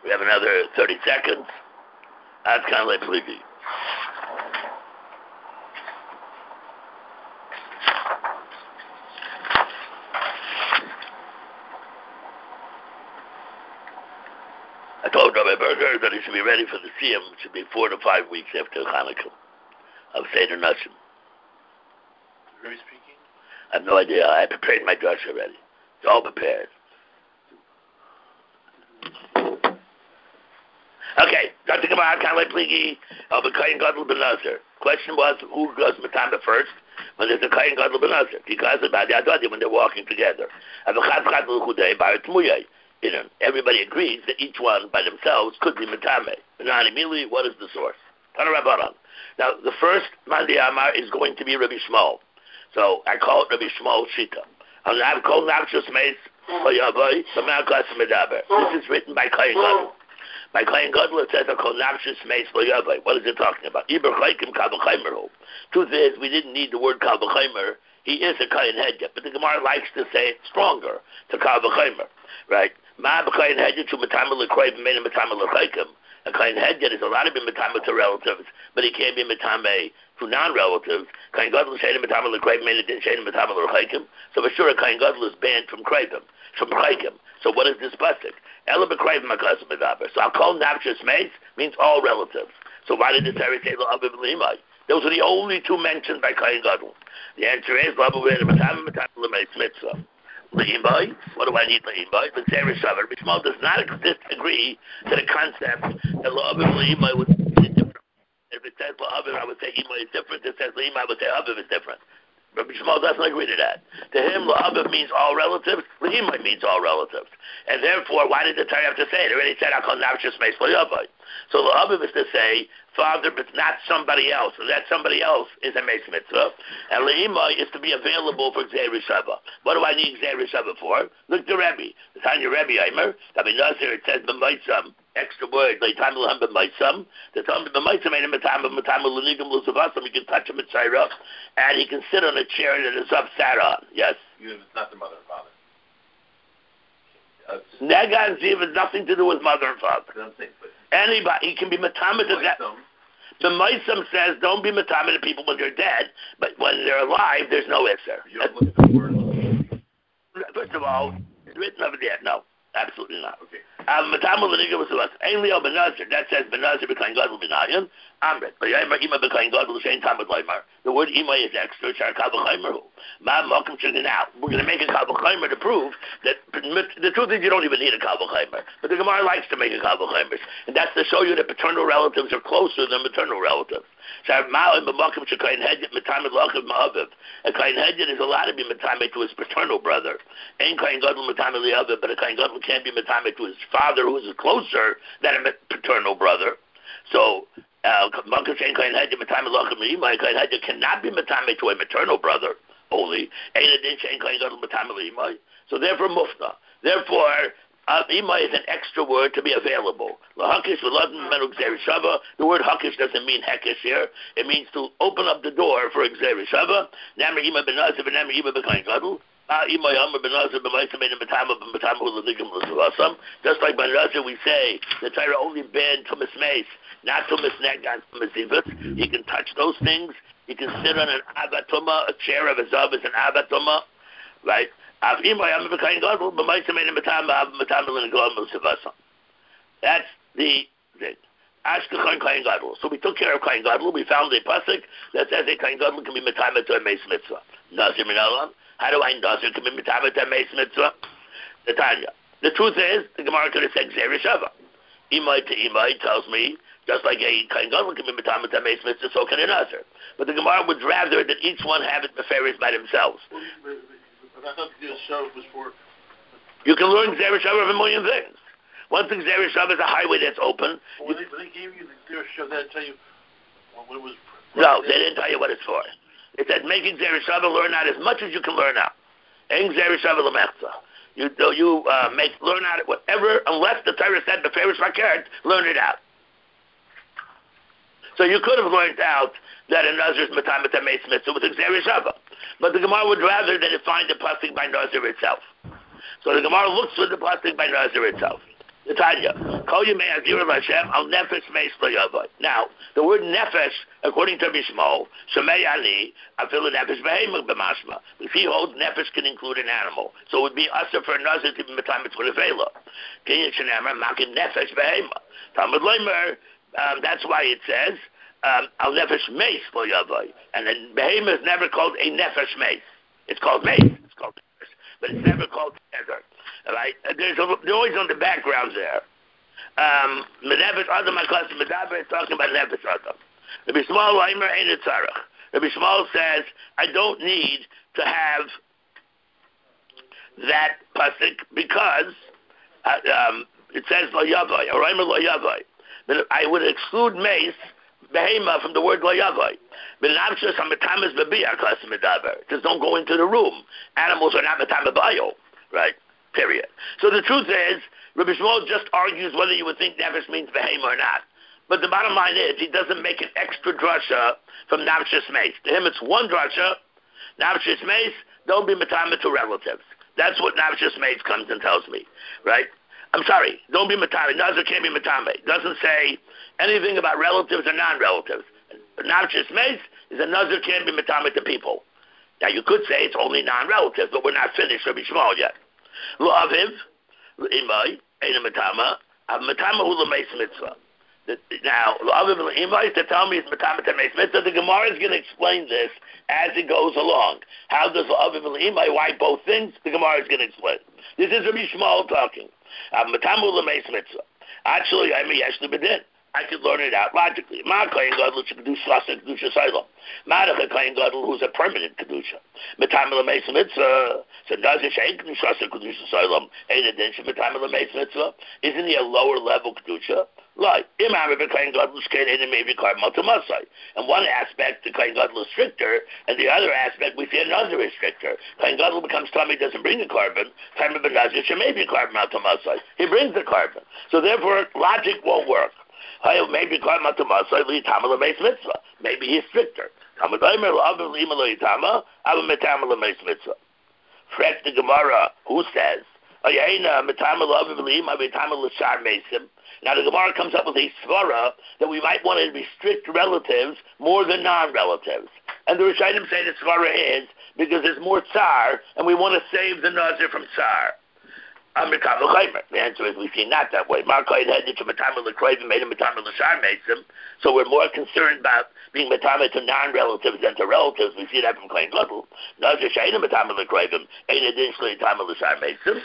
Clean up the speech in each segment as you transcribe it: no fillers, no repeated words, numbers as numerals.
We have another 30 seconds. That's kind of like Pligi. I told Rabbi Berger that he should be ready for the Siyam, which should be 4 to 5 weeks after Hanukkah of Seder Nashim. Very speaking? I have no idea. I prepared my drush already. It's all prepared. Okay, Dr. Gemara, Kalei Pligi, Kayin Gadol Ben Nazir. Question was, who goes Matama first? When there's a Kayin Gadol Ben Nazir. Because about the Adadi when they're walking together. Everybody agrees that each one by themselves could be Matame. What is the source? Now, the first Mandi Amar is going to be Rabbi Shmuel. So I call it Rabbi Shmuel Shita. This is written by Kayin Gadol. By Kayin Gadol it says, what is it talking about? Truth is, we didn't need the word Kal V'Chaimer. He is a Kayin Hedya, but the Gemara likes to say it stronger to Kal V'Chaimer, right? Ma b'Kayin Hedya to Matama L'Krayv made a Matama L'Chaikim. A Kayin Hedya is allowed to be Matama to relatives, but he can't be Matama to non-relatives. Kayin Gadol say Matama L'Krayv made it didn't say Matama L'Chaikim. So for sure, a Kayin Gadol is banned from Krayvim, from Chaikim. So what is this pasuk? Ela b'Krayvim HaKasim B'Daber. So I'll call Nafshus Meis means all relatives. So why did the Torah say L'Aviv L'Imai? Those are the only two mentioned by Kayin Gadol. The answer is L'Aviv L'Matama Matama L'Meis Mitzvah. L'Imai, what do I need L'Imai? L'Zera Shavar. Bishmal does not agree to the concept that L'Aviv L'Imai would be different. If it says L'Aviv, I would say Imai is different. If it says L'Imai, I would say Aviv is different. Rabbi Shmuel doesn't agree to that. To him, L'Aviv means all relatives, L'Imai means all relatives. And therefore, why did the Torah have to say it? It already said, Akol Nafshus Meis L'Yavai. So L'Aviv is to say, father, but not somebody else. So that somebody else is a Meis Mitzvah. And L'Imai is to be available for Gzei Rishava. What do I need Gzei Rishava for? Look to Rebbe. The Tanya Rebbe, Aimer, Rabbi Nazir, it says, B'Maitzam. Extra word, like time will have b'maitzam. The time b'maitzam ain't a time l'nigam l'zavasam. You can touch him in tzayra, and he can sit on a chair that is up Sarah. Yes. Even if it's not the mother and father. Nega and ziv has nothing to do with mother and father. Anybody, he can be matama to that. The Maisam says, don't be matama to people when they're dead, but when they're alive, there's no isser. You don't look at the word. First of all, it's written over there. No. Absolutely not. Okay. That says Benazir B'Kayin Gadol B'Nayan. Amrit. But Ima B'Kayin Gadol the same time with Leimar. The word Ima is extra. Shar Kal V'Chaimer. Ma Malkum Shugin. Now we're going to make a Kal V'Chaimer to prove that the truth is you don't even need a Kal V'Chaimer. But the Gemara likes to make a Kal V'Chaimer, and that's to show you that paternal relatives are closer than maternal relatives. Shar Ma'im B'Malkum Shekayin Hedjit Metamed Lachav Ma'aviv. A Kayin Hedjit is allowed to be metamed to his paternal brother. Ain't Kayin Gadol metamed Li'aviv, but a Kayin Gadol can't be metamed to his father, who is closer than a paternal brother. So, Kayin Hedjit metamed Lachav Ma'imai. Kayin Hedjit cannot be metamed to a maternal brother only. Ain't a din Kayin Gadol metamed Li'imai. So therefore, Mufta. Therefore, Ima is an extra word to be available. The word hakish doesn't mean hekish here. It means to open up the door for Gzei Rishava. Just like by Nazir we say, the Torah only banned Tumas Meis, not Tumas Negan, Tumas Zivus. He can touch those things. He can sit on an avatuma, a chair of a zav is an avatuma, right? That's the thing. So we took care of Kayin Gadol. We found a pasuk that says a Kayin Gadol can be metamed to a Meis Mitzvah. Nazir Minalam. How do I know Nazir can be metamed to a Meis Mitzvah? The Tanya. The truth is, the Gemara could have said Gzei Rishava. Imai to Imai tells me, just like a Kayin Gadol can be metamed to a Meis Mitzvah, so can a Nazir. But the Gemara would rather that each one have it nefarious by themselves. I thought the show was for... You can learn Gzei Rishava of a million things. One thing, Gzei Rishava is a highway that's open. When they gave you the Gzei Rishava, they didn't tell you what it was... No, they didn't tell you what it's for. It said, making Gzei Rishava, learn out as much as you can learn out. Ein Gzei Rishava l'mechza. You learn out whatever, unless the Torah said, b'ferish v'akeret, learn it out. So you could have learned out that a Nazir is metamed to Meis Mitzvah with a Gzei Rishava. But the Gemara would rather that it find the pasuk by Nazir itself. So the Gemara looks for the pasuk by Nazir itself. Tanya, call you may Azir Hashem al nefesh meis lo yavai. Now, the word nefesh, according to Bishmo, Shemei Ali, afilu nefesh behemah b'mashma. If he holds nefesh can include an animal, so it would be usher for a nazir to be metam mitzvah levela. Kinyan shenemer makin nefesh behemah. Talmud Leimer, that's why it says al nefesh meis lo yavai, and then behemah is never called a nefesh meis. It's called meis. It's called nefesh, but it's never called together. All right, they're always on the background there. Nefesh Adam, my class, Medaber is talking about Nefesh Adam. Rabbi Shmuel Leimer ain't a tzarech. Rabbi Shmuel says I don't need to have that pasuk because it says lo yavai, or Leimer lo yavai. But I would exclude meis behema from the word lo yavai. But nafshus hametamas bebiyah class Medaber. Just don't go into the room. Animals are not metam bayo, right? Period. So the truth is, Rabbi Shmuel just argues whether you would think nefesh means behema or not. But the bottom line is, he doesn't make an extra drasha from nafshus meis. To him, it's one drasha. Nafshus meis, don't be metame to relatives. That's what nafshus meis comes and tells me, right? I'm sorry, don't be metame. Nazir can't be metame. It doesn't say anything about relatives or non-relatives. Nafshus meis is a nazir can't be metame to people. Now you could say it's only non-relatives, but we're not finished Rabbi Shmuel yet. Lo aviv, imay, ein matama, av matama hu l'meis mitzvah. Now, lo aviv imay, to tell me it's matama to meis mitzvah, the Gemara is going to explain this as it goes along. How does lo aviv imay, why both things? The Gemara is going to explain. This is Rabbi Shmuel talking. Av matama hu l'meis mitzvah. Actually, I'm a yesh l'bedin. I could learn it out logically. Ma kohen gadol kedusha soilom. Ma a kohen gadol who's a permanent kedusha. Metam l'meis mitzvah. So nazir shein kedusha soilom. Ein adin shemetam l'meis mitzvah. Isn't he a lower level kedusha? Like imam a kohen gadol shkein ein maybe kar maltamasai. And one aspect the kohen gadol is stricter, and the other aspect we see another is stricter. Kohen gadol becomes tummy, doesn't bring the carbon. Time of nazir she may be carbon maltamasai. He brings the carbon. So therefore logic won't work. Maybe maybe he's stricter. Fresh the Gemara, who says, now the Gemara comes up with a svara that we might want to restrict relatives more than non-relatives. And the Rishonim say the svara is because there's more tsar, and we want to save the nazir from tsar. The answer is we see not that way. So we're more concerned about being matame to non-relatives than to relatives. We see that from Kohen Gadol. Nazir she'ena matame l'kreivim, ein additionally matame l'shar meisim.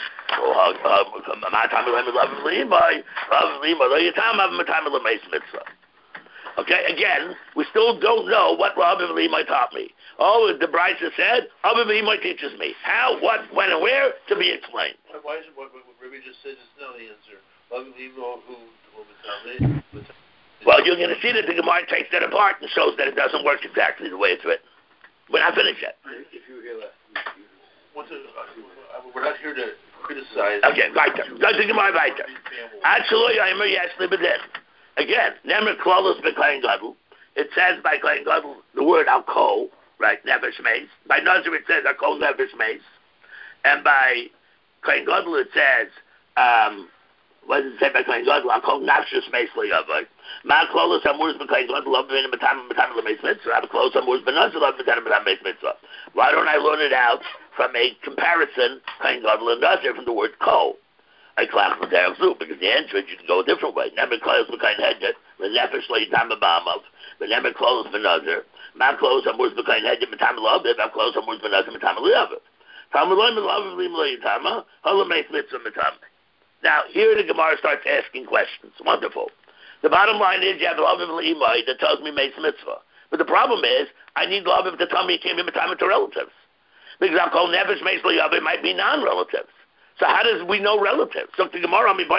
Okay, again, we still don't know what Rabbi Limai taught me. Oh, the Brisa said, Rabbi Limai teaches me. How, what, when, and where, to be explained. Why is it what Rabbi just said is not the answer? Rabbi Limai, who will be. Well, you're going to see that the Gemara takes that apart and shows that it doesn't work exactly the way it's written. We're not finished yet. If you hear that. We're not here to criticize. Okay, weiter. Go to Gemara weiter. Actually, I'm a yes, but then. Again, Nemer Klolos B'Kohen Gadol. It says by Kohen Gadol the word Al-Kol, right, Nefesh Meis. By Nazir it says Al-Kol Nefesh Meis. And by Kohen Gadol it says, what does it say by Kohen Gadol? Al-Kol Nefesh Meis L'Yavai. Ma Klolos Amurz B'Kohen Gadol Love B'Vin B'Tam L'Meis Mitzvah. Al-Klolos Amurz B'Nazir Love B'Tam Meis Mitzvah. Why don't I learn it out from a comparison, Kohen Gadol and Nazir, from the word Kol? I class the Derek Zoo, because the answer is you can go a different way. Never close the kind head, the Nefesh Leitam Abamov, the never close the Nazir, Mam close on words the kind head, Matam love it, I'm close on words the Nazir, Matam love it. Tamalim love of Limlaytama, Halamek Mitzvah Matam. Now, here the Gemara starts asking questions. Wonderful. The bottom line is you have love of Limay that tells me Mace Mitzvah. But the problem is, I need love of to tell me you can't be Matam to relatives. Because I'll call Nefesh Mace Layavah, it might be non-relatives. So how does we know relatives? So the Gemara, we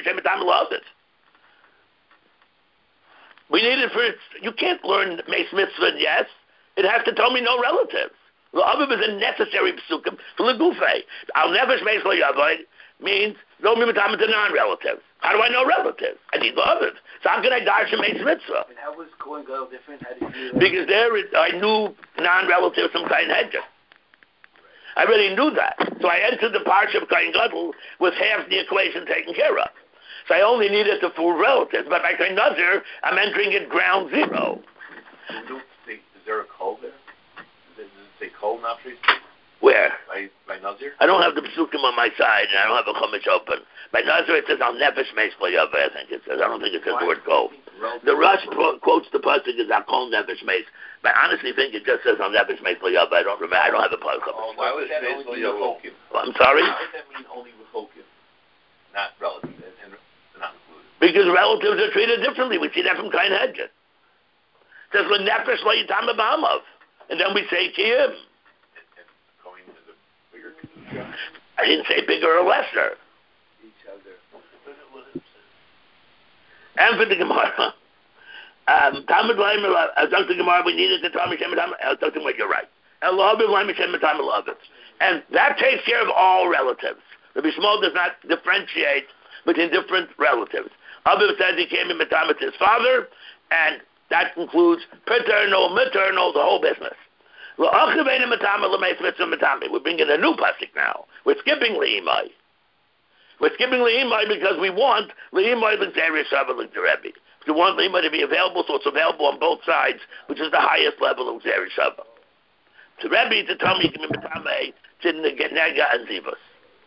need it for, you can't learn Meis Mitzvah, yes. It has to tell me no relatives. L'Aviv is a necessary psukim for L'Gufay. Al Nefesh Meis L'Yavai means no mitzvah to non-relatives. How do I know relatives? I need L'Aviv. So how can I dash a Meis Mitzvah? And how was Kohen Gadol different? How did you because there I knew non-relatives from Kohen Hedger. I already knew that. So I entered the parsha of Kohen Gadol with half the equation taken care of. So I only needed the full relatives. But by Kohen Nazir, I'm entering at ground zero. Is there a call there? Does it say call nafshi? Where? By Nazir? I don't have the psukim on my side, and I don't have a chumash open. By Nazir, it says al nefesh meis l'yaveh. I think it says. I don't think it says the word kol. The Rush quotes the pasuk as al kol nefesh meis. But I honestly think it just says al nefesh meis l'yaveh. I don't remember. I don't have a pasuk. Why would that only be rechokim? I'm sorry. Why would that mean only rechokim, not relatives, and not included? Because relatives are treated differently. We see that from Kain Hedget. It says l'nefesh lo yitam b'amav, and then we say kiyim. I didn't say bigger or lesser. Each other. And for the Gemara, Talmud Leimer, Dr. Gemara, we needed to tell me Shem Dr. Gemara, you're right. And that takes care of all relatives. Rabbi Shmuel does not differentiate between different relatives. Aviv says he came in Matam with his father, and that includes paternal, maternal, the whole business. We're bringing a new pasuk now. We're skipping Le'imai. We're skipping Le'imai because we want Le'imai l'Gzeri Shava l'Gzerebi. We want Le'imai to be available, so it's available on both sides, which is the highest level of Gzeri Shava. To Rebbe, to tell me, give me Matame, to Nega and Zivas.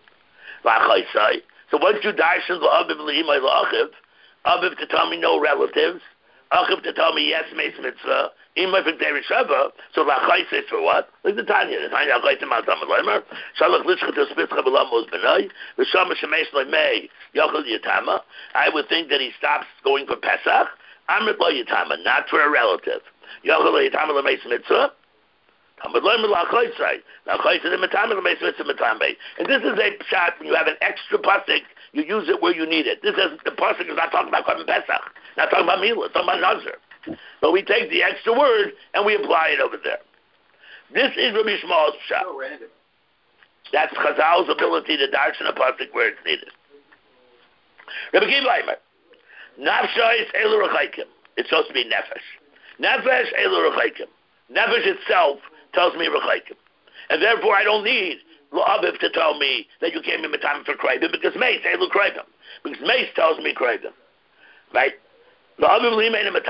So once you darshan l'Aviv Le'imai l'Achiv, Aviv to tell me no relatives, Achiv to tell me yes, Meis Mitzvah, Imay for Gzeri Shava, so Lachai says for what? Like the Tanya Lachai to Mount Tamar Leimer, Shalach Lishcha to Spitzcha B'Lamos B'nai, V'Shama Shemesh Le'mei, Yachal Yitama. I would think that he stops going for Pesach, Amrit Lo Yitama, not for a relative. Yachal Yitama Le'meis Mitzvah, Tamar Leimer Lachai say, Lachai to the Matama Le'meis Mitzvah Matame. And this is a shot when you have an extra pasuk, you use it where you need it. This is, the pasuk is not talking about Korban Pesach, not talking about Milah, it's talking about Nazir. But we take the extra word and we apply it over there. This is Rabbi Shmuel's shot. So random. That's Chazal's ability to darshan a pasuk where it's needed. Rabbi Kiva Eimer, Nafshais Elu Rechaikim. It's supposed to be Nefesh. Nefesh Elu Rechaikim. Nefesh itself tells me Rechaikim. And therefore I don't need L'Aviv to tell me that you came in the time for Kraibim, because Meis Elu Kraibim. Because Meis tells me Kraibim. Right? And as the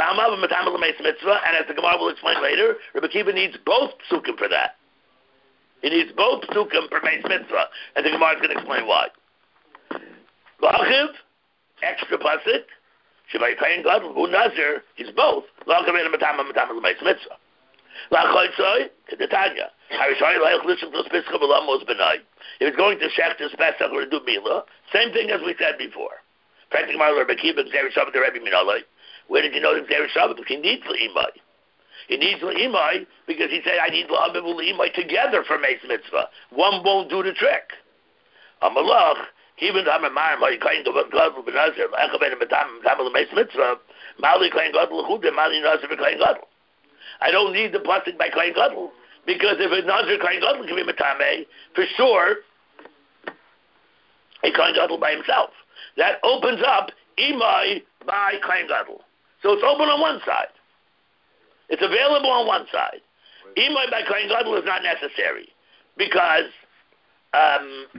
Gemara will explain later, Rabbi Kiva needs both psukim for that. He needs both psukim for Meis Mitzvah, and the Gemara is going to explain why. L'Achiv, extra pasuk, Shavai Kayin Gadol, Hu Nazir, he's both. L'Achiv and Matama Meis Mitzvah. L'Achotzoi, Kedetanya. Harishai L'Aich Lishim to Spitzcha B'Lamos B'nai. If it's going to Shech to Pesach or to do Milah, same thing as we said before. Practically, Rabbi Kiva, Gzeri Shava, the Rebbe Minalai. Where did you know the Gzeri Shava? Because he needs L'Imai. He needs L'Imai because he said, I need L'Aviv L'Imai together for Meis Mitzvah. One won't do the trick. Amalach, even Amamar, my kind of Gadol B'Nazir, L'Echaven B'Tam Meis Mitzvah, Mali Kain Gadol L'Chude, Mali Nazir B'Kain Gadol. I don't need the pasuk by Kain Gadol, because if a Nazir Kain Gadol can be Matame, for sure, a Kain Gadol by himself. That opens up Imai by Kain Gadol. So it's open on one side. It's available on one side. Imai by Kain Gadol is not necessary because I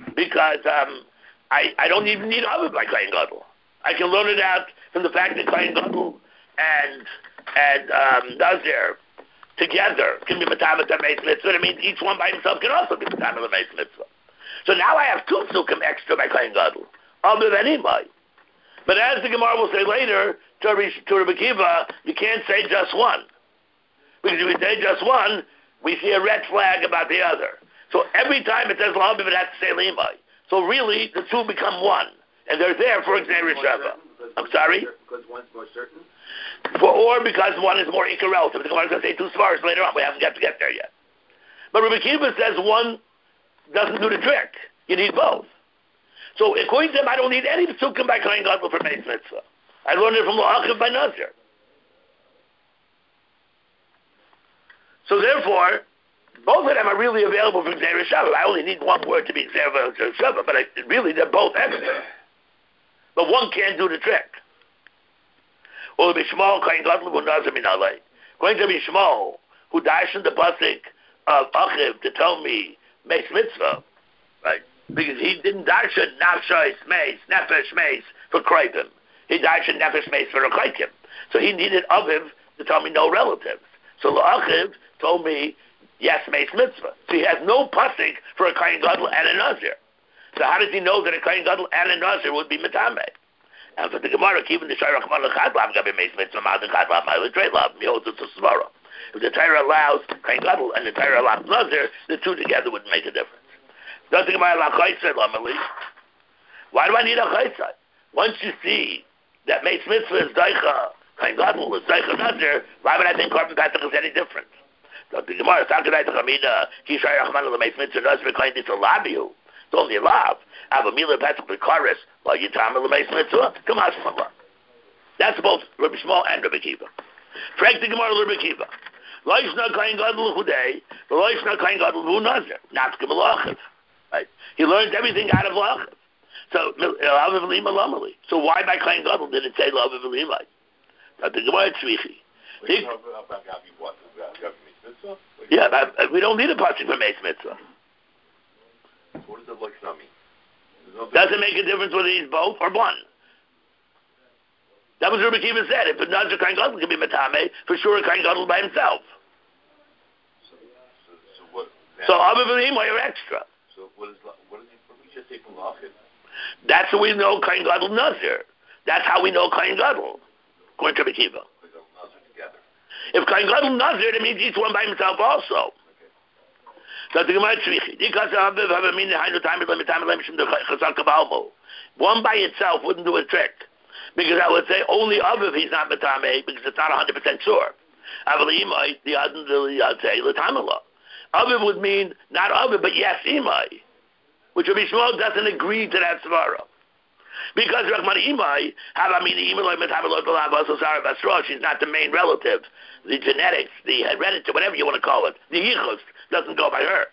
don't even need Aviv by Kain Gadol. I can learn it out from the fact that Kain Gadol and Nazir together can be Matama Meis Mitzvah. It means each one by himself can also be Matama Meis Mitzvah. So now I have two psukim extra by Kain Gadol, other than Imai. But as the Gemara will say later, to Rabbi Kiva, you can't say just one. Because if we say just one, we see a red flag about the other. So every time it says L'Aviv, it has to say L'Imai. So really, the two become one. And they're there for Gzeri Shava. I'm sorry? Because one's more certain? Or because one is more Ikar relative. The Gemara is going to say two svaras later on. We haven't got to get there yet. But Rabbi Kiva says one doesn't do the trick. You need both. So according to him, I don't need any psukim by Kain Gadol for Meis Mitzvah. I learned it from L'Achiv by Nazir. So therefore, both of them are really available for Gzeri Shava. I only need one word to be Gzeri Shava, but really they're both extra. But one can't do the trick. Or Bishmal Kain Gadol who Nazir Minalei. According to Bishmal, who darshan the pasuk of Achiv to tell me Meis Mitzvah, right? Because he didn't darshan Nafshais Meis, Nefesh Meis for Kraibim. He died in Nefesh Meis for Rechoikim. So he needed Aviv to tell me no relatives. So La'achiv told me, yes, Meis Mitzvah. So he has no pasik for a Kohen Gadol and a Nazir. So how does he know that a Kohen Gadol and a Nazir would be Metameh? And for the Gemara, even the Shayra Chman L'Chadlav, Gabi Meis Mitzvah, Ma'ad L'Chadlav, Ma'ad L'Trelav, he holds it's a Svara. If the Torah allows Kohen Gadol and the Torah allows Nazir, the two together wouldn't make a difference. Does the Gemara allow Chaytzah, Lamali? Why do I need a Chaytzah? Once you see that Meis Mitzvah is Daicha, Kohen Gadol is Daicha Nazir, why would I think Korban Pesach is any different? Does the Gemara, Sakurai T'chamina, Ki Shayra Chman L'Meis Mitzvah, Nazir, Kohen Ditzel Labiu. It's only a lav. Have a Mila Pesach B'Karis, while you time L'Meis Mitzvah, come on, Shmullah. That's both Rabbi Shmuel and Rabbi Kiva. Frank the Gemara Rabbi Kiva. Loishna Kohen Gadol L'Chudei, Loishna Kohen Gadol L'Hu Nazir. Not Gimel Achiv. Right? He learned everything out of Lachiv. So, Laviv Lima Lamali. So why by Kohen Gadol did it say Laviv Lima? The Gemara Tzvichi. Yeah, we don't need a pasuk for Meis Mitzvah. What does it like mean? Does it make a difference whether he's both or one? That was what Rabbi Kiva said. If a Nazir Kohen Gadol can be Metame, for sure a Kohen Gadol by himself. So what? So Aviv and Imoy are extra. So what did we just say from Lachiv? That's how we know Kohen Gadol Nazir. That's how we know Kohen Gadol, according to Rabbi Kiva. If Kohen Gadol Nazir, that means each one by himself also. One by itself wouldn't do a trick. Because I would say only Aviv he's not Metame, because it's not 100% sure. Aviv would mean not Aviv, but yes, Imai. Which Rabbi Shmuel doesn't agree to that Svara. Because Rahman Imai, she's not the main relative. The genetics, the heredity, whatever you want to call it, the yichus, doesn't go by her.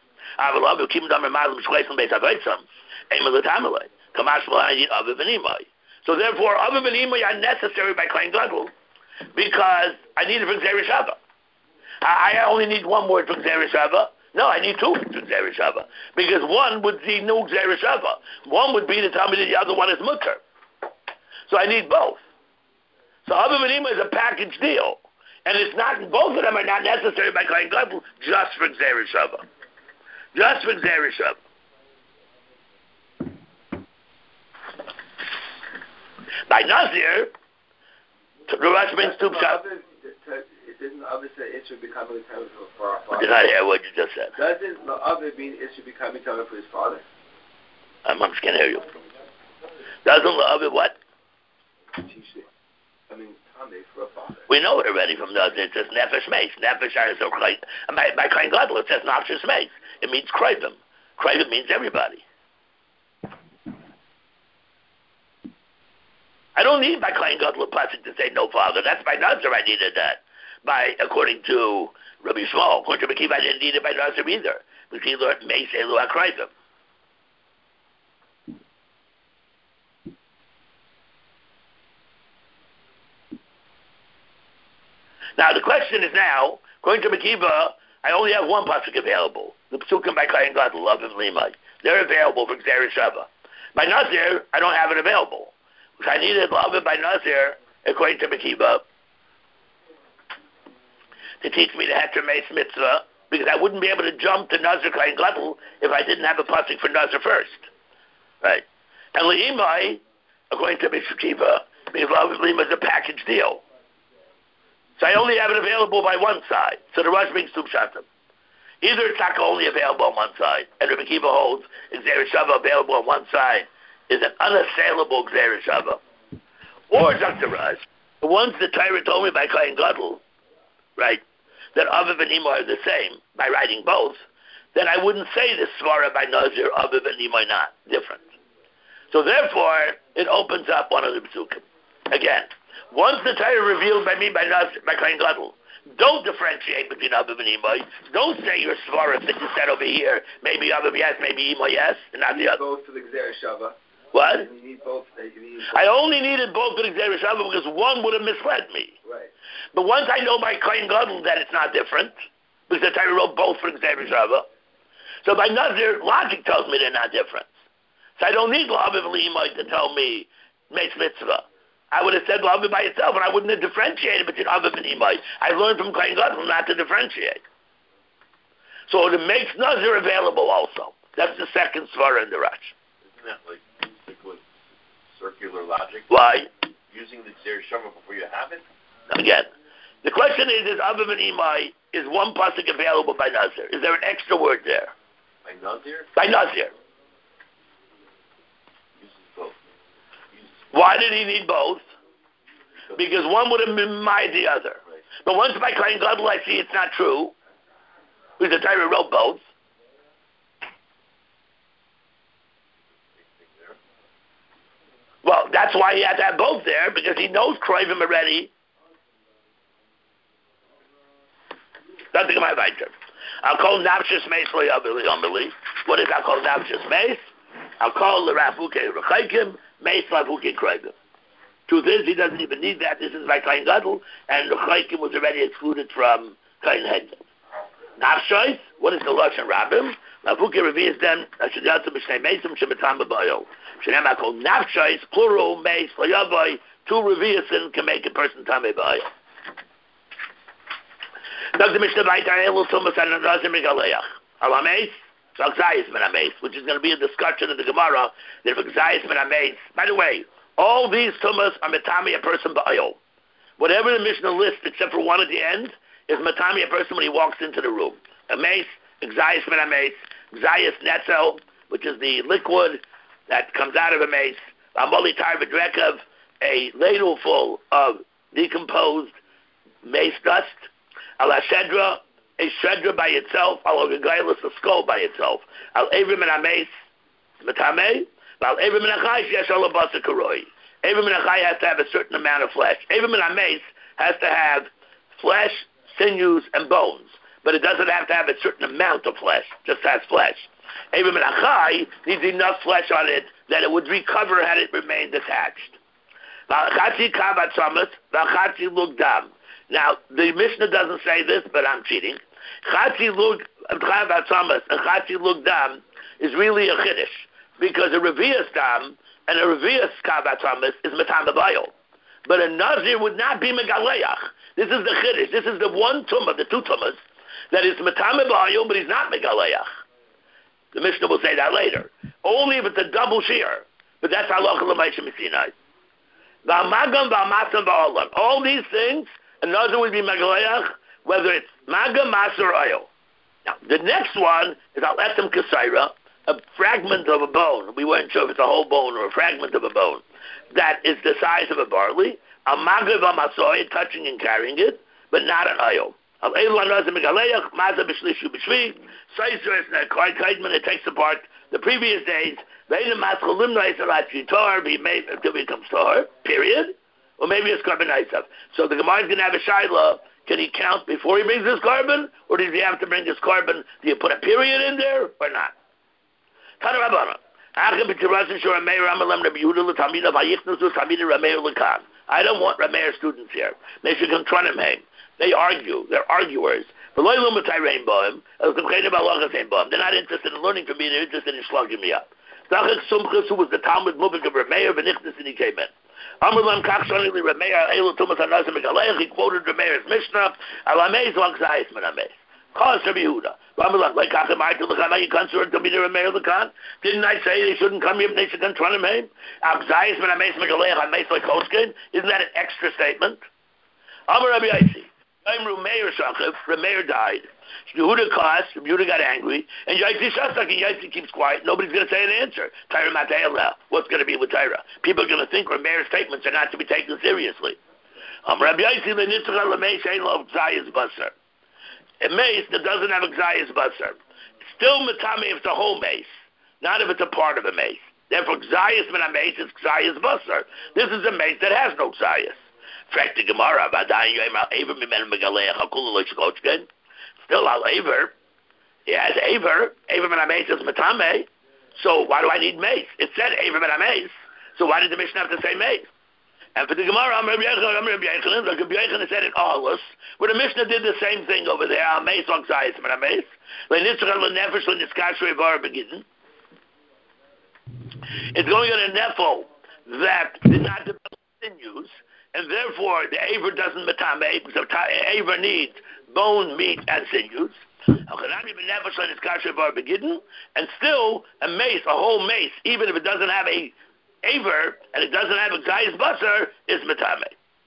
So therefore, Aviv and Imai are necessary by Kohen Gadol because I need it for Gzei Shava. I only need one word for Gzei Shava. No, I need two for Gzei Shava because one would be no Gzei Shava. One would be to tell me that the other one is mutter. So I need both. So Aviv and Imai is a package deal. And it's not, both of them are not necessary by Kohen Gadol, just for Gzei Shava. Just for Gzei Shava. By Nazir, the Rosh means two pshat. Didn't the Aviv say it should become a time for our father? Did not hear what you just said. Doesn't the Aviv mean it should become a time for his father? I'm just can't hear you. Doesn't the Aviv what? For a father. We know it already from Nazir. It says Nefesh Meis. Nefesh are so great. And by Kohen Gadol it says Nefesh Meis. It means Kraibim. Kraibim means everybody. I don't need by Kohen Gadol a pasuk to say no father. That's by Nazir I needed that. According to Rabbi Shmuel, according to Rabbi Kiva, I didn't need it by Nazir either. Because he learned Meis Elu HaKraibim. Now the question is now, according to Mekiva, I only have one pasuk available. The pasukim by Kohen Gadol, Aviv Limai. They're available for Gzei Shava. By Nazir, I don't have it available. Because I needed Aviv by Nazir, according to Mekiva, to teach me the Heter Meis Mitzvah, because I wouldn't be able to jump to Nazir Kohen Gadol if I didn't have a pasuk for Nazir first. Right? And Le'imai, according to Mekiva, because Aviv Limai is a package deal. So I only have it available by one side. So the Rosh brings two pshatim. Either it's not only available on one side, and Rabbi Kiva holds Gzei Shava available on one side is an unassailable Gzei Shava. Or Dr. Rosh, the ones the Torah told me by Kohen Gadol, right, that Aviv and Imai are the same, by writing both, then I wouldn't say this Svara by Nazir, Aviv and Imai not, different. So therefore, it opens up one of the psukim. Again, once the Torah revealed by me by Kohen Gadol, don't differentiate between Aviv and Imai. Don't say your Svara that you said over here, maybe Aviv yes, maybe Imai yes, and not the other. Both for the Gzei Shava. What? You need both. I only needed both for the Gzei Shava because one would have misled me. Right. But once I know by Kohen Gadol that it's not different, because the Torah wrote both for Gzei Shava, so by Nazir, logic tells me they're not different. So I don't need Aviv and Imai to tell me Meis Mitzvah. I would have said Lavi by itself, and I wouldn't have differentiated between Avav and Imai. I learned from Kohen Gadol not to differentiate. So it makes Nazir available also. That's the second svara in the Rash. Isn't that like circular logic? Why? Using the Xer Shama before you have it? Again, the question is Avav and Imai, is one pasuk available by Nazir? Is there an extra word there? By Nazir? By Nazir. Uses both. Why did he need both? Because one would have been the other. Right. But once by Kohen Gadol I see it's not true, because the Torah wrote both. Well, that's why he had to have both there, because he knows Kroivim already. Nothing of my Viter. I'll call Navshis Meis Lo Yavili Omili. What is I call Navshis Meis? I'll call the Rafuke Rechaikim Meis Rafuke Kroivim. Truth is, he doesn't even need that. This is by Kohen Gadol, and Rechaikim was already excluded from Kohen Hedel. Navshis, what is the Lashon Rabbim? Rafuke reveals them, Ashidatu B'Shnei Meisim Shematam B'Bayo. Shenem I call Navshis, plural, Meis Lo Yavai, two Reviasin can make a person Tamei B'Bayo. Dr. Mishnah Baitar Elul Tumas and Razim Megaleach. Alameis, so Xayis Min Ameis, which is going to be a discussion in the Gemara, that if Xayis Min Ameis, by the way, all these Tumas are Matami a person Ba'ayol. Whatever the Mishnah lists, except for one at the end, is Matami a person when he walks into the room. Ameis, Xayis Min Ameis, Xayis Netzel, which is the liquid that comes out of a mace, Amoli Tar V'Drekav, a ladle full of decomposed mace dust, Al Shedra, a shedra by itself, Al Gagailas, a skull by itself, Al Avrim and Ames, Matame, Al Avrim and Achai, Yesh Al Abasa Karoi. Avrim and Achai has to have a certain amount of flesh. Avrim and Ames has to have flesh, sinews, and bones, but it doesn't have to have a certain amount of flesh, just has flesh. Avrim and Achai needs enough flesh on it that it would recover had it remained attached. V'achatzi kavat samas, v'achatzi lugdam. Now, the Mishnah doesn't say this, but I'm cheating. Chatzi lug kavat samas and chatzi lugdam is really a chiddush, because a revius dam and a revius kavat samas is matam b'bayil. But a nazir would not be megaleach. This is the chiddush. This is the one tumah, the two tumas, that is matam b'bayil, but he's not megaleach. The Mishnah will say that later. Only if it's a double shear. But that's halacha l'maisha misinai. V'amagam v'amasam v'olam. All these things, another would be megaleach, whether it's magam, mas, or oil. Now, the next one is al etem kasaira, a fragment of a bone. We weren't sure if it's a whole bone or a fragment of a bone. That is the size of a barley. Al magav v'amasoy, touching and carrying it, but not an oil. Al elu anazim megaleach, maza b'shlishu b'shvi, Saiser and Kaidman, it takes apart the previous days. Be made until it becomes tahor, period. Or maybe it's carbon isav. So the Gemara is going to have a shaila. Can he count before he brings his carbon, or does he have to bring his carbon? Do you put a period in there or not? I don't want Rameir students here. They should confront him. They argue. They're arguers. They're not interested in learning from me. They're interested in slugging me up. Who was the Talmud Mubik of Rameir, and he came in. He quoted Rameir's Mishnah. Didn't I say they shouldn't come here if they should confront him? Isn't that an extra statement? Rameir died. Yehuda cussed, Yehuda got angry, and Yaitzi Shastak, and Yaitzi keeps quiet. Nobody's going to say an answer. Tyra Matayala, what's going to be with Tyra? People are going to think Rameir's statements are not to be taken seriously. Rabbi Yaitzi, the Nitzchah Lamei Shein Lo Zayis Basar. A mace that doesn't have a Zayis Basar. Still Matame if it's a whole mace, not if it's a part of a mace. Therefore, Zayis Min HaMace is Zayis Basar. This is a mace that has no Zayis. Fracti Gemara, Vadayin Yoim Al Aver Mimen Megaleach Hakulu Lo Shkochken. Still al Aver. He has Aver. Aver Min HaMace is Matame. So why do I need mace? It said Aver Min HaMace. So why did the Mishnah have to say mace? And for the Gemara, Rabbi Yochanan said in Ahlus, where the Mishnah did the same thing over there. Al Mace on Zayis Min HaMace. Le'nitzchah le'nefesh le'nitzkashrei bar begidin. It's going on a nefel that did not develop sinews, and therefore the aver doesn't matame, because aver needs bone, meat, and sinews. And still a mace, a whole mace, even if it doesn't have a aver and it doesn't have a guy's basar, is matame.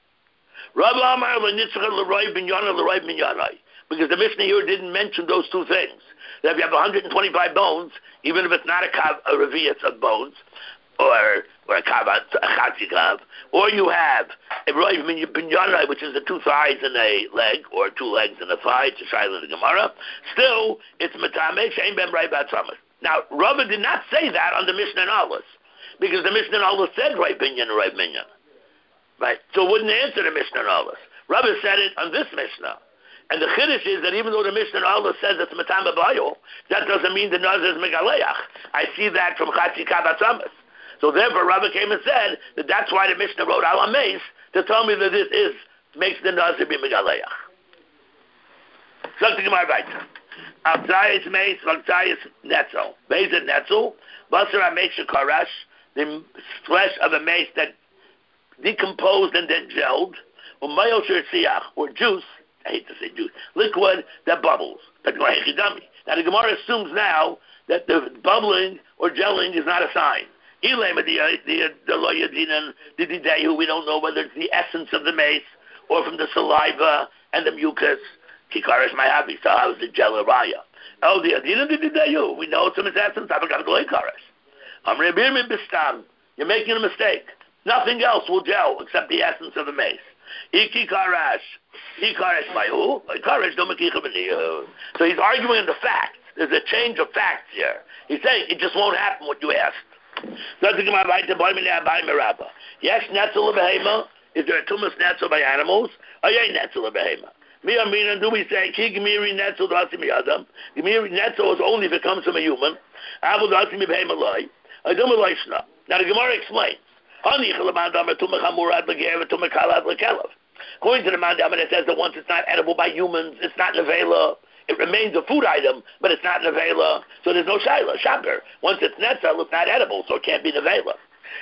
Because the Mishnah here didn't mention those two things. That if you have 125 bones, even if it's not a revius of bones, or a chatzi kav, or you have a roiv binyanai, which is the two thighs and a leg, or two legs and a thigh, to Shaila the Gemara, still it's matame shein ben rai batzamas. Now, Rava did not say that on the Mishnah and Alas, because the Mishnah and Alas said roiv binyan and roiv binyan. Right? So it wouldn't answer the Mishnah and Alas. Rava said it on this Mishnah. And the chiddush is that even though the Mishnah and Allah says it's matame bayo, that doesn't mean the nazir is megaleach. I see that from chatzi kav batzamas. So therefore, Rava came and said that that's why the Mishnah wrote al mace to tell me that this makes the nazir be megaleach. Something my right. Abzayis mace, v'abzayis netzel. Mace and netzel. Basar amesh shekarash, the flesh of a mace that decomposed and then gelled, or mayo shirsiach, or juice. I hate to say juice. Liquid that bubbles. Now the Gemara assumes now that the bubbling or gelling is not a sign. We don't know whether it's the essence of the mace or from the saliva and the mucus. Kikarish Mayavi. So how is the gel a raya? Oh, we know it's from its essence. You're making a mistake. Nothing else will gel except the essence of the mace. So he's arguing the facts. There's a change of facts here. He's saying it just won't happen what you asked. Yes, netzel of behema. Is there a tumas netzel by animals? Oh, yeah, netzel of behema. Do we say ki gemiri netzel dasi mi adam? Gemiri netzel is only if it comes from a human. Avu dasi mi behema loy. Adum loyshna. Now the Gemara explains. According to the Mandama, it says that once it's not edible by humans, it's not nevela. It remains a food item, but it's not nevela, so there's no shaila, shaper. Once it's netzel, it's not edible, so it can't be nevela.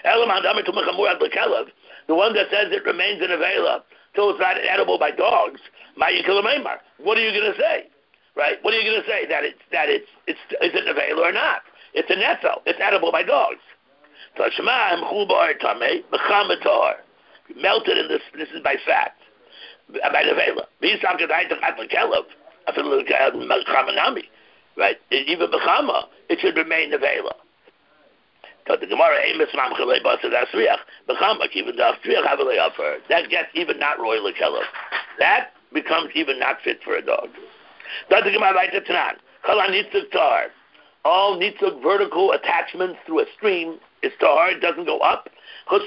The one that says it remains a nevela till it's not edible by dogs, what are you going to say? Right? What are you going to say? That it's is it nevela or not? It's a netzel. It's edible by dogs. Melted in this is by fat. By nevela. Right? Even bechama, it should remain nevela. So the Gemara that gets even not royal kelev. That becomes even not fit for a dog. All nitzuk vertical attachments through a stream is tahar, it doesn't go up. Either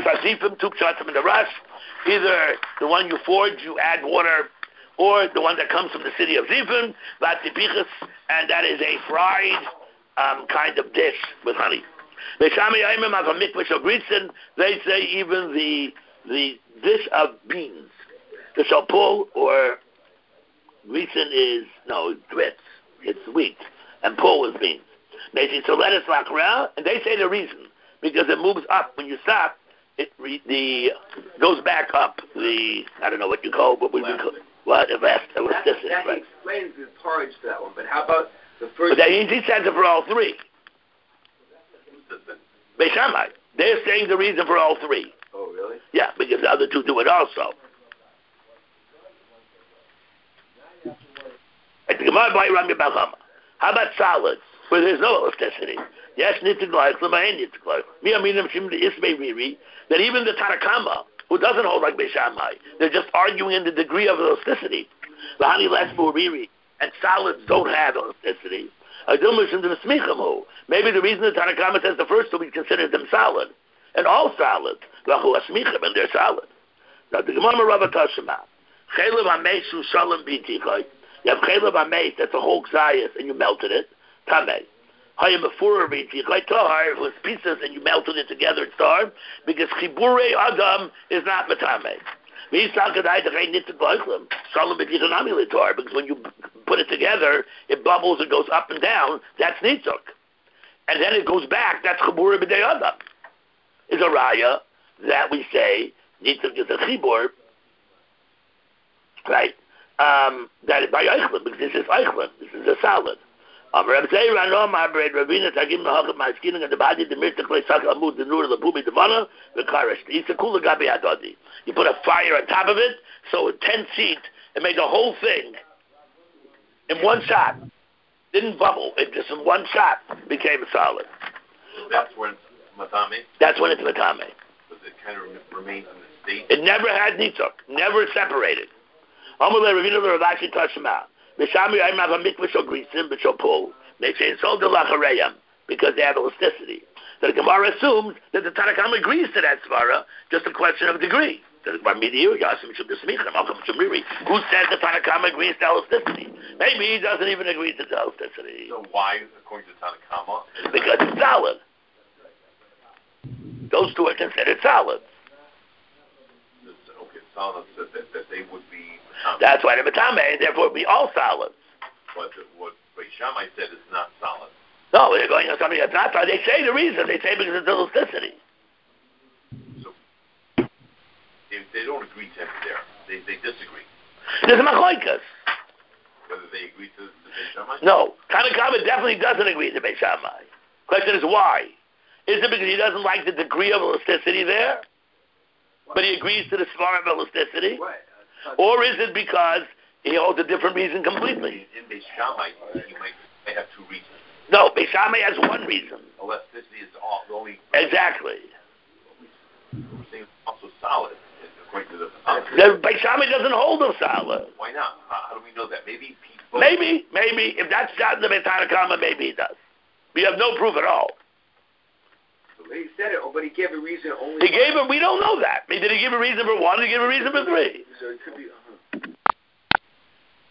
the one you forge, you add water, or the one that comes from the city of Zifim, and that is a fried kind of dish with honey. They say even the dish of beans, the shapul or ritzen is grits, it's wheat, and pul is beans. They say so let us lock around, and they say the reason because it moves up when you stop. It goes back up. I don't know what you call what we call what elasticity. That right? Explains the porridge to that one. But how about the first? But he says it for all three. Beis Shammai, they're saying the reason for all three. Oh, really? Yeah, because the other two do it also. How about salads where there's no elasticity? Yes, that even the Tanakama, who doesn't hold like Beis Shammai, they're just arguing in the degree of elasticity. And solids don't have elasticity. Maybe the reason the Tanakama says the first two, we consider them solid. And all solids, and they're solid. Now the Gemara Rava Tashima, Chelev HaMesh Shalom B'Tichai. You have Chelev HaMesh, that's a whole Xayas, and you melted it. Tameh. Hayam B'Furah B'Tichai Tahar, it was pieces and you melted it together, it's Tahar, because Chibure Adam is not Matameh. Because when you put it together, it bubbles, it goes up and down, that's Nitzuk. And then it goes back, that's Chibure B'Dei Adam. is a raya that we say needs to get a chibur, right? That by Eichlin, because this is Eichlin, this is a salad. Rabbi Zeir Ano Ma'abred Ravina Tagim Nahagim Ma'askin and the body the Mirta Klei Saka Amud the Nur the Pumi the Mana the Karish. It's a kula gabi adodi. You put a fire on top of it, so with 10 seat, it made the whole thing in one shot. Didn't bubble. It just in one shot became a solid. So that's when it's matame. That's when it's matame. Because it kind of remains in the state. It never had nitzuk, never separated. Amalei Ravina the Ravashi Tashma. B'shami I have a mikvah shel grisim b'shel pull. They say it's all the lachareyam because they have elasticity. So the Gemara assumes that the Tanna Kamma agrees to that svara, just a question of degree. Who says the Tanna Kamma agrees to elasticity? Maybe he doesn't even agree to the elasticity. So why, according to Tanna Kamma? Because it's solid. Those two are considered solids. Okay, solids that they would be matame. That's why they're matame, and therefore be all solids. But what Beis Shammai said is not solid. No, they're going on something that's not solid. They say the reason. They say because it's elasticity. So they don't agree to it there. They disagree. There's a machlokes. Whether they agree to the Beis Shammai? No. Tanna Kamma definitely doesn't agree to Beis Shammai. Question is why? Is it because he doesn't like the degree of elasticity there? But he agrees to the svara of elasticity? What? Or is it because he holds a different reason completely? In Beis Shammai, they have two reasons. No, Beis Shammai has one reason. Elasticity is the only. Exactly. We're saying it's also solid, according to the. Beis Shammai doesn't hold them solid. Why not? How do we know that? Maybe. Maybe. If that's not in the Tanna Kamma, maybe he does. We have no proof at all. He said it, but he gave a reason only. We don't know that. Did he give a reason for one? Did he give a reason for three? So it could be.